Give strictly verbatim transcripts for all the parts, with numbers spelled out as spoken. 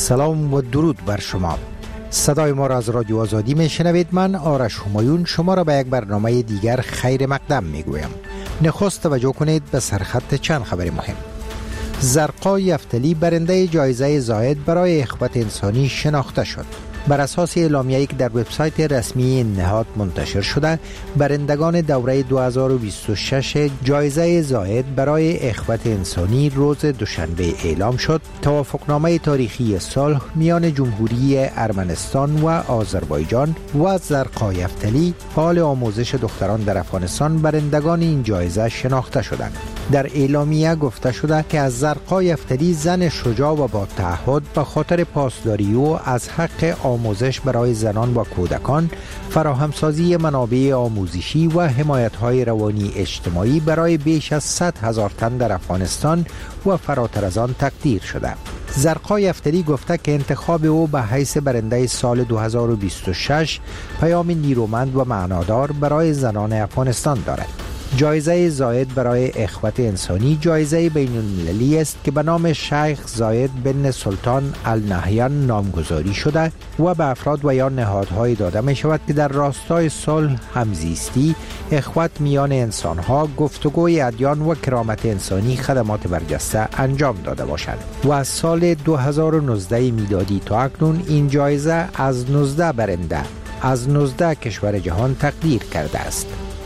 سلام و درود بر شما. صدای ما را از رادیو آزادی می شنوید. من آرش همایون شما را به یک برنامه دیگر خیر مقدم می گویم. نخست توجه کنید به سرخط چند خبر مهم. زرقا یفتلی برنده جایزه زاید برای اخوت انسانی شناخته شد. بر اساس اعلامیه‌ای که در وبسایت رسمی این نهاد منتشر شده، برندگان دوره دو هزار و بیست و شش جایزه زاید برای اخوت انسانی روز دوشنبه اعلام شد. توافقنامه تاریخی صلح میان جمهوری ارمنستان و آذربایجان و زرقا یفتلی، حال آموزش دختران در افغانستان، برندگان این جایزه شناخته شدند. در اعلامیه گفته شده که از زرقا یفتلی، زن شجاع و با تعهد، به خاطر پاسداری او از حق آموزش برای زنان و کودکان، فراهمسازی منابع آموزشی و حمایت‌های روانی اجتماعی برای بیش از صد هزار تن در افغانستان و فراتر از آن تقدیر شده. زرقا یفتلی گفته که انتخاب او به حیث برنده سال دو هزار و بیست و شش پیام نیرومند و معنادار برای زنان افغانستان دارد. جایزه زاید برای اخوت انسانی جایزه بین المللی است که به نام شیخ زاید بن سلطان النهیان نامگذاری شده و به افراد و یا نهادهای داده می شود که در راستای صلح، همزیستی، اخوت میان انسانها، گفتگوی ادیان و کرامت انسانی خدمات برجسته انجام داده باشند. و از سال دو هزار و نوزده میلادی تا اکنون این جایزه از نوزده برنده از نوزده کشور جهان تقدیر کرده است.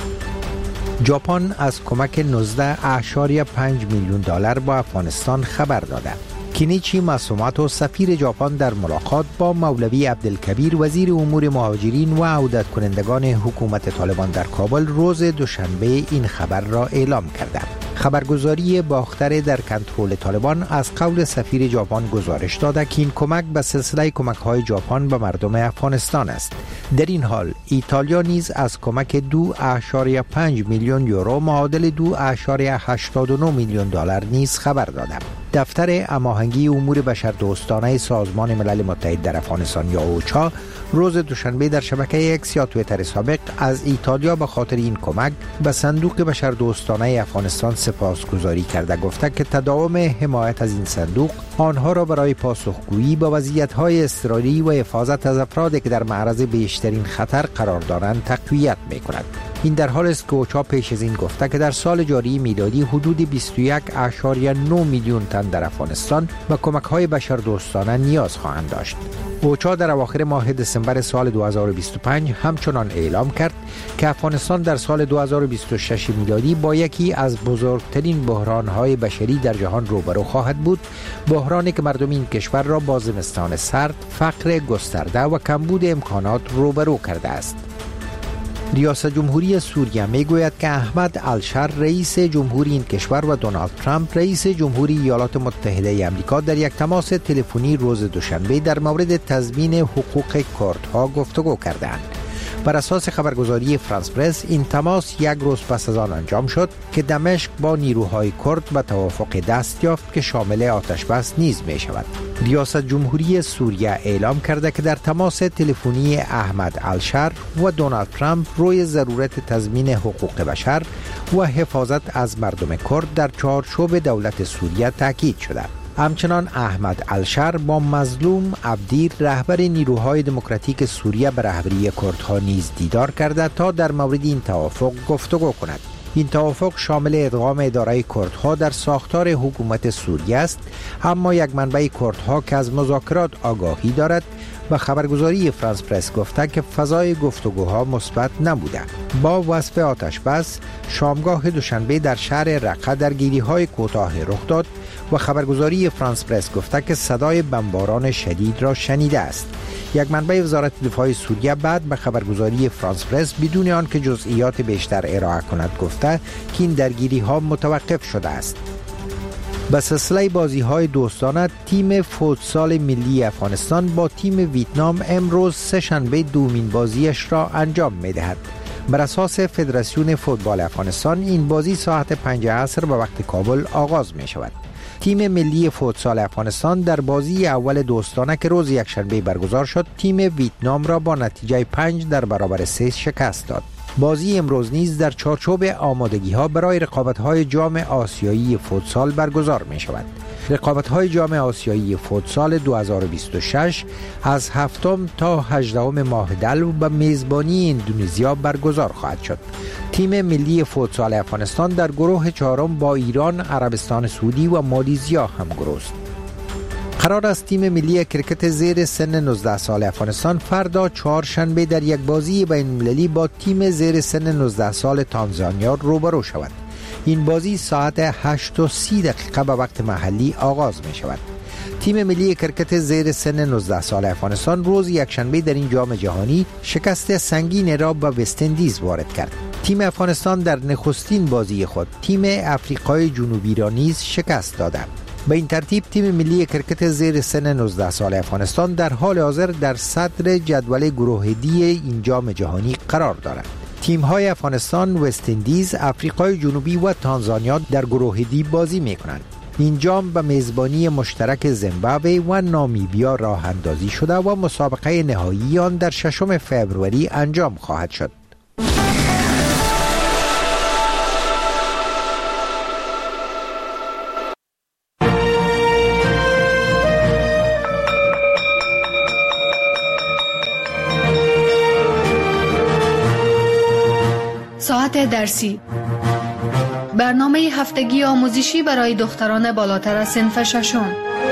ژاپن از کمک نوزده اشاریه پنج میلیون دلار با افغانستان خبر داده. کینیچی ماسوماتو، سفیر ژاپن، در ملاقات با مولوی عبدالکبیر، وزیر امور مهاجرین و عودت کنندگان حکومت طالبان در کابل، روز دوشنبه این خبر را اعلام کرده. خبرگزاری باختر در کنترل طالبان از قول سفیر ژاپن گزارش داده که این کمک به سلسله کمک‌های ژاپن به مردم افغانستان است. در این حال ایتالیا نیز از کمک دو اشاریه پنج میلیون یورو معادل دو اشاریه هشتاد و نه میلیون دلار نیز خبر داده. دفتر هماهنگی امور بشردوستانه سازمان ملل متحد در افغانستان یا اوچا روز دوشنبه در شبکه اکس یا توییتر سابق از ایتالیا به خاطر این کمک به صندوق بشردوستانه افغانستان سپاسگزاری کرده، گفته که تداوم حمایت از این صندوق آنها را برای پاسخگویی به وضعیت‌های اضطراری و حفاظت از افرادی که در معرض بیشترین خطر قرار دارند تقویت می‌کند. این در حال است که اوچا پیش از این گفته که در سال جاری میلادی حدود بیست و یک اشاریه نه میلیون تن در افغانستان به کمک‌های بشردوستانه نیاز خواهند داشت. اوچا در اواخر ماه دسامبر سال دو هزار و بیست و پنج همچنان اعلام کرد که افغانستان در سال دو هزار و بیست و شش میلادی با یکی از بزرگترین بحران‌های بشری در جهان روبرو خواهد بود، بحرانی که مردم این کشور را با زمستان سرد، فقر گسترده و کمبود امکانات روبرو کرده است. ریاست جمهوری سوریه می گوید که احمد الشر، رئیس جمهوری این کشور، و دونالد ترامپ، رئیس جمهوری ایالات متحده آمریکا، در یک تماس تلفنی روز دوشنبه در مورد تضمین حقوق کردها گفتگو کردند. بر اساس خبرگزاری فرانس پرس این تماس یک روز پس از آن انجام شد که دمشق با نیروهای کرد به توافق دست یافت که شامل آتشبس نیز می شود. ریاست جمهوری سوریه اعلام کرده که در تماس تلفنی احمد الشر و دونالد ترامپ روی ضرورت تضمین حقوق بشر و حفاظت از مردم کرد در چارچوب دولت سوریه تاکید شده. همچنان احمد الشر با مظلوم عبدیر، رهبر نیروهای دموکراتیک سوریه، به رهبری کردها نیز دیدار کرده تا در مورد این توافق گفتگو کند. این توافق شامل ادغام اداره کردها در ساختار حکومت سوریه است، اما یک منبع کردها که از مذاکرات آگاهی دارد و خبرگزاری فرانس پرس گفته که فضای گفتگوها مثبت نبوده. با وصف آتشبس، شامگاه دوشنبه در شهر رقه درگیری‌های کوتاه رخ داد و خبرگزاری فرانس پرس گفته که صدای بمباران شدید را شنیده است. یک منبع وزارت دفاع سوریه بعد به خبرگزاری فرانس پرس بدون آنکه جزئیات بیشتر ارائه کند گفته که این درگیری‌ها متوقف شده است. به سلسله بازی‌های دوستانه، تیم فوتسال ملی افغانستان با تیم ویتنام امروز سه‌شنبه دومین بازیش را انجام می‌دهد. بر اساس فدراسیون فوتبال افغانستان این بازی ساعت پنج عصر به وقت کابل آغاز می‌شود. تیم ملی فوتسال افغانستان در بازی اول دوستانه که روز یکشنبه برگزار شد، تیم ویتنام را با نتیجه پنج در برابر سه شکست داد. بازی امروز نیز در چارچوب آمادگی‌ها برای رقابت‌های جام آسیایی فوتسال برگزار می‌شود. رقابت‌های جام آسیایی فوتسال دو هزار و بیست و شش از هفتم تا هجدهم ماه دلو به میزبانی اندونزیا برگزار خواهد شد. تیم ملی فوتسال افغانستان در گروه چهارم با ایران، عربستان سعودی و مالزیا همگروه است. قرار است تیم ملی کرکت زیر سن نوزده سال افغانستان فردا چهارشنبه در یک بازی بین‌المللی با تیم زیر سن نوزده سال تانزانیا روبرو شود. این بازی ساعت هشت و سی دقیقه به وقت محلی آغاز می شود. تیم ملی کرکت زیر سن نوزده سال افغانستان روز یکشنبه در این جام جهانی شکست سنگین را به وست اندیز وارد کرد. تیم افغانستان در نخستین بازی خود تیم افریقای جنوبی را نیز شکست داده. به این ترتیب تیم ملی کرکت زیر سن نوزده سال افغانستان در حال حاضر در صدر جدول گروه دی این جام جهانی قرار دارد. تیم‌های افغانستان، وست اندیز، افریقای جنوبی و تانزانیا در گروه دی بازی می‌کنند. این جام به میزبانی مشترک زیمبابوه و نامیبیا راه اندازی شده و مسابقه نهایی آن در ششم فوریه انجام خواهد شد. ساعت درسی، برنامه هفتگی آموزشی برای دختران بالاتر از صنف ششم.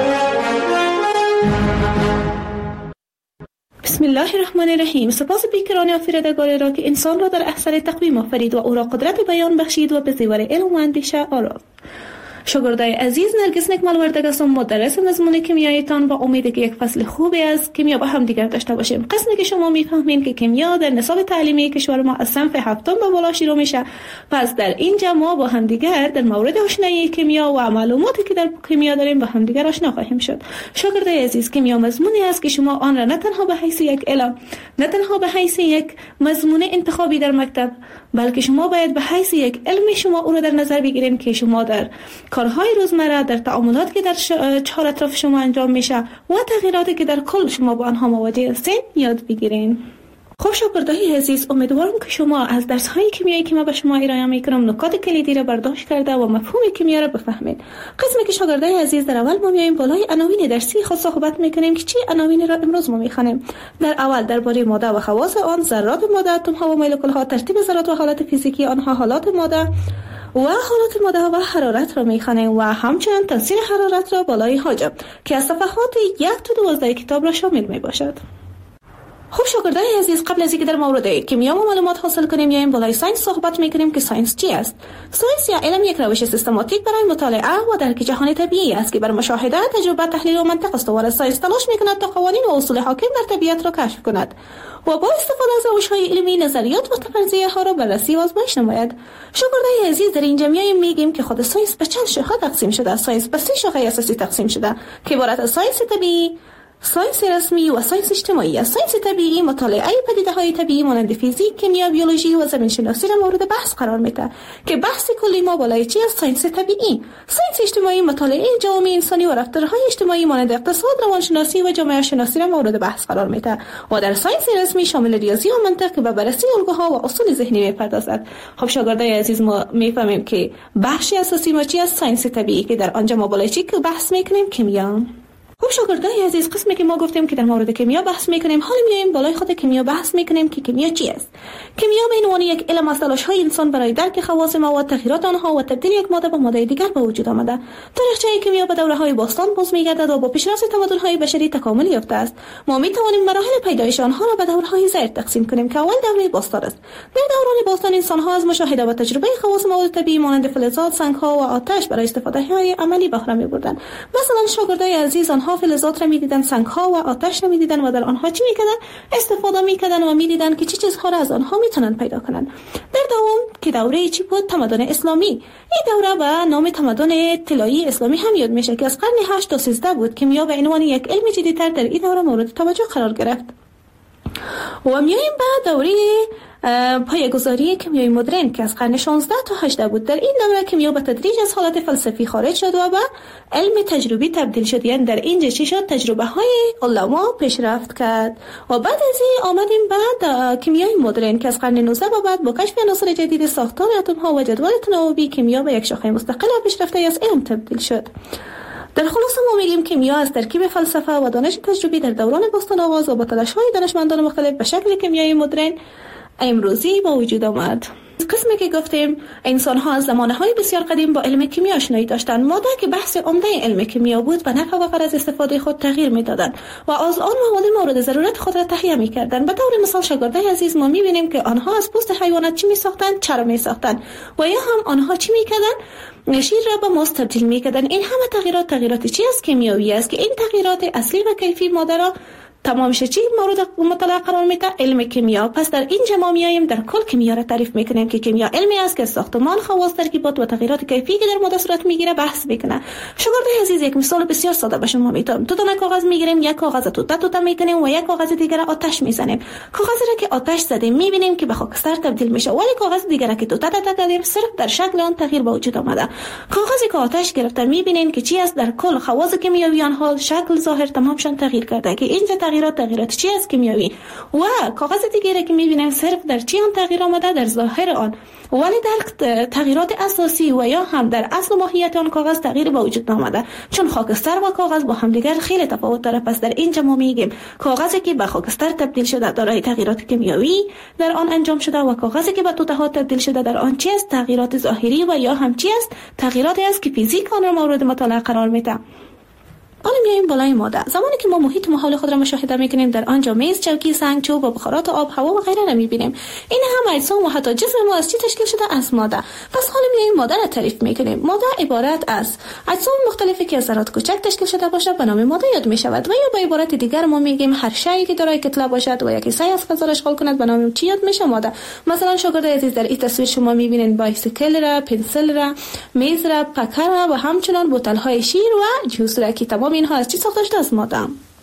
بسم الله الرحمن الرحیم. سپاس بیکران آفریدگار را که انسان را در احسن تقویم آفرید و او را قدرت بیان بخشید و به زیور علم و اندیشه آراست. شاگردای عزیز، نرگس نکمال وردگ هستم، مدرس مضمون کیمیایتان، با امید که یک فصل خوبی از کیمیا با هم دیگر داشته باشیم. قسمی که شما میفهمین که کیمیا در نصاب تعلیمی کشور ما از صنف هفتم به بالا شروع میشه، پس در اینجا ما با هم دیگر در مورد آشنایی کیمیا و معلوماتی که در کیمیا داریم با هم دیگر آشنا خواهیم شد. شاگردای عزیز، کیمیا مضمونی است که شما آن را نه تنها به حیث یک علم، نه تنها به حیث یک مضمون انتخابی در مکتب، بلکه شما باید به حیث یک علم شما او را در نظر بگیرین که شما در کارهای روزمره، در تعاملاتی که در چهار اطراف شما انجام میشه و تغییراتی که در کل شما با آنها مواجه هستین یاد بگیرین. خب شاگردای عزیز، امیدوارم که شما از درس‌های کیمیایی که ما به شما ارائه می‌کنم نکات کلیدی را برداشت کرده و مفهوم کیمیا را بفهمید. قسمی که شاگردای عزیز در اول ما میایم بالای عناوین درسی خود صحبت می‌کنیم که چه عناوینی را امروز ما می‌خوانیم. در اول درباره ماده و خواص آن، ذرات ماده، اتم‌ها و مولکول‌ها، ترتیب ذرات و حالات فیزیکی آنها، حالات ماده و حالات ماده و حرارت را می‌خوانیم و همچنین تاثیر حرارت را بالای حاجب که از صفحات یک تا دوازده کتاب را شامل می‌باشد. خب شاگردای عزیز، قبل از اینکه در مورد کیمیا و معلومات حاصل کنیم یا این بالای ساینس صحبت میکنیم که ساینس چی است؟ ساینس یا علم یک روش سیستماتیک برای مطالعه و درک جهان طبیعی است که بر مشاهده، تجربه، تحلیل و منطق استوار ساینس تلاش میکند تا قوانین و اصول حاکم در طبیعت را کشف کند و با استفاده از روش‌های علمی نظریات و فرضیه ها را بررسی و آزمایش نماید. شاگردای عزیز، در اینجا میایم میگیم که خود ساینس به چند شاخه تقسیم شده. ساینس به سه شاخه اساسی تقسیم شده که عبارت از ساینس طبیعی، ساینس رسمی و ساینس اجتماعی است. ساینس طبیعی مطالعه پدیده‌های طبیعی مانند فیزیک، کیمیا، بیولوژی و زمین شناسی را مورد بحث قرار میده که بحث کلی ما بالای چی است؟ ساینس طبیعی. ساینس اجتماعی مطالعه جامعه انسانی و رفتارهای اجتماعی مانند اقتصاد، روانشناسی و جامعه شناسی را مورد بحث قرار میده و در ساینس رسمی شامل ریاضی و منطق که به بررسی الگوها و اصول ذهنی میپردازد. خب شاگردای عزیز، ما میفهمیم که بخش اساسی ما چی است؟ ساینس طبیعی که در آنجا ما بالای چی که بحث میکنیم؟ کیمیا. خب شاگردای عزیز، قسمی که ما گفتیم که در مورد کیمیا بحث میکنیم، حالا میایم بالای خود کیمیا بحث میکنیم که کیمیا چی است. کیمیا به عنوان یک علم از تلاش‌های انسان برای درک خواص مواد، تغییرات آنها و تبدیل یک ماده به ماده دیگر به وجود آمده. تاریخچه کیمیا به دوره‌های باستان باز می‌گردد و با پیشرفت تمدن‌های بشری تکامل یافته است. ما می‌توانیم مراحل پیدایش آنها را به دوره‌های زیر تقسیم کنیم که اول دوره باستان است. در دوران باستان انسان‌ها از مشاهده و تجربه خواص مواد طبیعی مانند فلزات، سنگ‌ها و آتش برای استفاده‌های عملی بهره می‌بردند. مثلا شاگردای عزیز، آنها فلزات را می‌دیدن، سنگ‌ها و آتش را می‌دیدن و در آنها چی می‌کردن؟ استفاده می‌کردن و می‌دیدن که چه چیزها را از آنها می‌تونن پیدا کنن. در دوم که دوره چی بود؟ تمدن اسلامی. این دوره به نام تمدن طلایی اسلامی هم یاد میشه که از قرن هشت تا سیزده بود. کیمیا به عنوان یک علم جدیدتر در این دوره مورد توجه قرار گرفت. و میایم به دوره پایه‌گذاری کیمیای مدرن که از قرن شانزده تا هجده بود. در این دوره کیمیا به تدریج از حالت فلسفی خارج شد و به علم تجربی تبدیل شد. یعنی در اینجا چی شد؟ تجربه های علما پیشرفت کرد و بعد از این آمدیم بعد کیمیای مدرن که از قرن نوزده و بعد با کشف عناصر جدید، ساختار اتم ها و جدول تناوبی، کیمیا به یک شاخه مستقل و پیشرفته از علم تبدیل شد. در خلاصه ما میگیم کیمیا از ترکیب فلسفه و دانش تجربی در دوران باستان آغاز و با تلاش‌های دانشمندان مختلف به شکل کیمیای مدرن امروزی با وجود آمد. قسمی که گفتیم انسان ها از زمانهای بسیار قدیم با علم کیمیا آشنایی داشتند. ماده که بحث عمده علم کیمیا بود به نفع و غرض استفاده خود تغییر میدادند و از آن مواد مورد ضرورت خود را تهیه میکردند. به طور مثال شاگردای عزیز ما میبینیم که آنها از پوست حیوانات چی میساختند، چرا میساختند و یا هم آنها چی میکردند، شیر را به ماست تبدیل میکردند. این همه تغییرات تغییرات چی است؟ کیمیایی است که این تغییرات اصلی و کیفی ماده را تمامش چی مورد مطالعه قرار میده؟ علم کیمیا. پس در اینجا ما میایم در کل کیمیا را تعریف میکنیم که کیمیا علمی است که ساختمان، خواص، ترکیبات و تغییرات کیفی که در ماده صورت میگیره بحث میکنه. شاگردای عزیز یک مثال بسیار ساده به شما میتونم. دو تا کاغذ میگیریم، یک کاغذ توته توته میکنیم و یک کاغذ دیگر آتش میزنیم. کاغذی را که آتش زدیم میبینیم که به خاکستر تبدیل میشه، ولی کاغذ دیگر را که توته توته کردیم صرف در شکل آن تغییر به وجود آمده. کاغذی که آتش گرفته میبینین که چی است؟ در کل خواص کیمیایی آنها شکل، ظاهر تمامشان تغییر کرده که اینجا تغییرات تغییرات چی است؟ کیمیایی. و کاغذ دیگه که میبینیم صرف در چی آن تغییر آمده؟ در ظاهر آن، ولی در تغییرات اساسی و یا هم در اصل ماهیت آن کاغذ تغییر به وجود آمده، چون خاکستر و کاغذ با هم دیگر خیلی تفاوت داره. پس در اینجا ما میگیم کاغذی که به خاکستر تبدیل شده دارای تغییرات کیمیایی در آن انجام شده و کاغذی که به توته ها تبدیل شده در آن چی است؟ تغییرات ظاهری و یا هم چی است؟ تغییراتی است که فیزیک آن را مورد مطالعه قرار میده. حالا میایم بالای ماده. زمانی که ما محیط حول خود را مشاهده میکنیم در آنجا میز، چوکی، سنگ، چوب و بخارات آب، هوا و غیره را میبینیم. این هم اجسام و حتی جسم ما از چی تشکیل شده؟ از ماده. پس حالا میایم ماده را تعریف میکنیم. ماده عبارت از اجسام مختلفی که از ذرات کوچک تشکیل شده باشه به نام ماده یاد میشود و یا به عبارت دیگر ما میگیم هر شیئی که دارای کتله باشد و یک حصه از فضا را اشغال کند به نام چی یاد میشه؟ ماده. مثلا شاگردای عزیز در این تصویر شما میبینید بایسیکل را، پنسل را، میز را، پکر را و همچنین بوتل های شیر و جوس را که تمام اینها از چی ساخته شده؟ از ماده.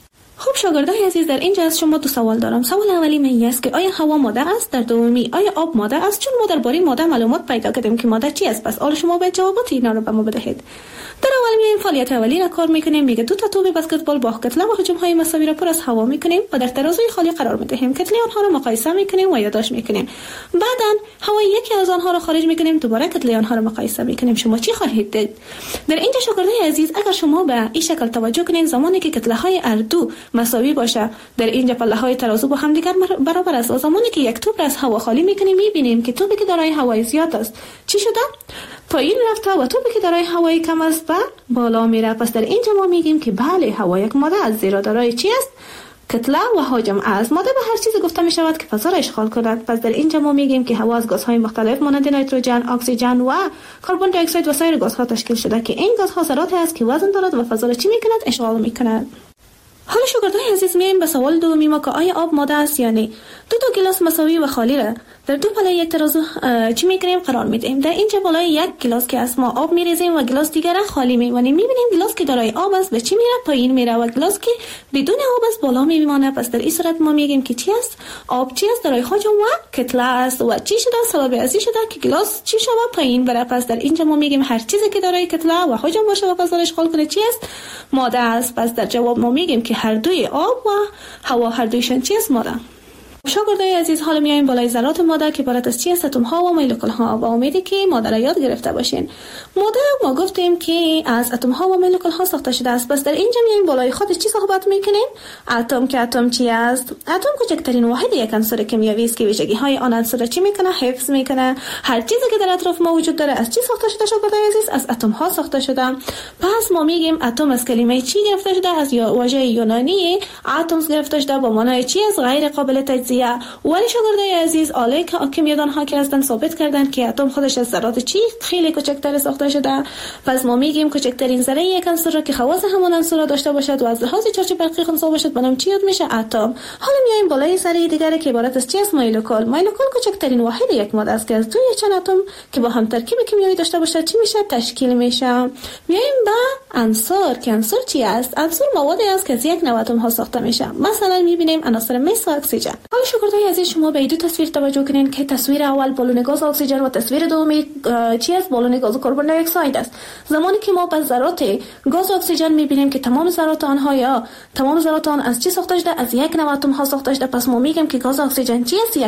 خب شاگردای عزیز در اینجا از شما دو سوال دارم. سوال اولی من است که آیا هوا ماده است؟ در دومی آیا آب ماده است؟ چون ما درباره ماده معلومات پیدا کردیم که ماده چی است، پس حالا شما باید جوابات اینا رو به ما بدهید. در اول میایم فعالیت اولی را کار میکنیم. میگه دو تا توپ بسکتبال با کتله و حجم های مساوی را پر از هوا میکنیم و در ترازوی خالی قرار میدهیم. کتله آنها را مقایسه میکنیم و یادداشت میکنیم. بعدن هوای یکی از آنها را خارج میکنیم، دوباره کتله آنها را مقایسه میکنیم. شما چی خواهید دید؟ در اینجا شاگردای عزیز اگر شما به این شکل توجه کنید، زمانی که کتله های هر دو مساوی باشه، در اینجا پله های ترازو با هم دیگر برابر است. زمانی که یک توپ را از هوا خالی میکنیم میبینیم که توپی که دارای هوای زیاد است چی شده؟ پایین رفته و توپی که دارای هوای کم است به بالا میره. پس در اینجا ما میگیم که بله هوا یک ماده است، زیرا دارای چی است؟ کتله و حجم است. ماده به هر چیزی گفته می شود که فضا را اشغال کند. پس در اینجا ما میگیم که هوا از گازهای مختلف مانند نیتروژن، اکسیژن و کربن دی اکساید و سایر گازها تشکیل شده که این گازها ذراتی است که وزن دارد و فضا را چی میکند؟ اشغال میکند. حالا شاگردای عزیز میایم به سوال دومی ما که آیا آب ماده است یا نه. دو تا گلاس مساوی و خالی را در دو پله یک ترازو چی میکنیم؟ قرار میدیم. در اینجا بالای یک گلاس که از ما آب میریزیم و گلاس دیگر را خالی میمانیم. میبینیم گلاس که دارای آب است به چی میره؟ پایین میره و گلاس که بدون آب است بالا میمانه. پس در این صورت ما میگیم که چی است؟ آب چی است؟ دارای حجم و کتله است و چی شده؟ سبب ازی شده که گلاس چی شده؟ پایین بره. پس در اینجا ما میگیم هر چیزی که دارای کتله و حجم باشه و فضا را اشغال کنه چی است؟ ماده است. پس در جواب ما میگیم که هر دوی آب و هوا هر دویشون چی است؟ ماده. شاگردای عزیز حالا میایم بالای ذرات ماده که عبارت از چی است؟ اتم ها و مولکول ها. با امیدی که ماده را یاد گرفته باشین. ماده ما گفتیم که از اتم ها و مولکول ها ساخته شده است. پس در اینجا میایم بالای خودش چی صحبت میکنیم؟ اتم که اتم چی است؟ اتم کوچکترین واحد یک عنصر کیمیایی است که ویژگی های آن عنصر چی میکنه؟ حفظ میکنه. هر چیزی که در اطراف ما وجود داره از چی ساخته شده شاگردای عزیز؟ از اتم ها ساخته شده. پس ما میگیم اتم از کلمه چی گرفته شده؟ از واژه یونانی اتمز گرفته شده با معنای چی است؟ غیر قابل تجزیه. ولی شاگردای عزیز آله که کیمیادان ها که هستن ثابت کردن که اتم خودش از ذرات چی خیلی کوچکتر ساخته شده. پس ما میگیم کوچکترین ذره یک عنصر را که خواص همان عنصر را داشته باشد و از لحاظ چارچوب برقی خنثی باشد به نام چی یاد میشه؟ اتم. حالا میایم بالای ذره دیگه که عبارت از چی است؟ مولکول. مولکول کوچکترین واحد یک ماده است که از دوی چند اتم که با هم ترکیب کیمیایی داشته باشد چی میشه؟ تشکیل میشه. میایم به عنصر که عنصر چی است؟ عنصر موادی است که از یک نوع اتم ها ساخته میشه. مثلا میبینیم عناصر مس و اکسیژن. حالا شاگردای عزیز شما به دو تصویر توجه کنین که تصویر اول بالون گاز اکسیژن و تصویر دومی چی است؟ بالون گاز کربن دی اکساید است. زمانی که ما به ذرات گاز اکسیژن میبینیم که تمام ذرات آنها یا تمام ذرات آن از چی ساخته شده؟ از یک نوع اتم ها ساخته شده. پس ما میگیم که گاز اکسیژن چی است؟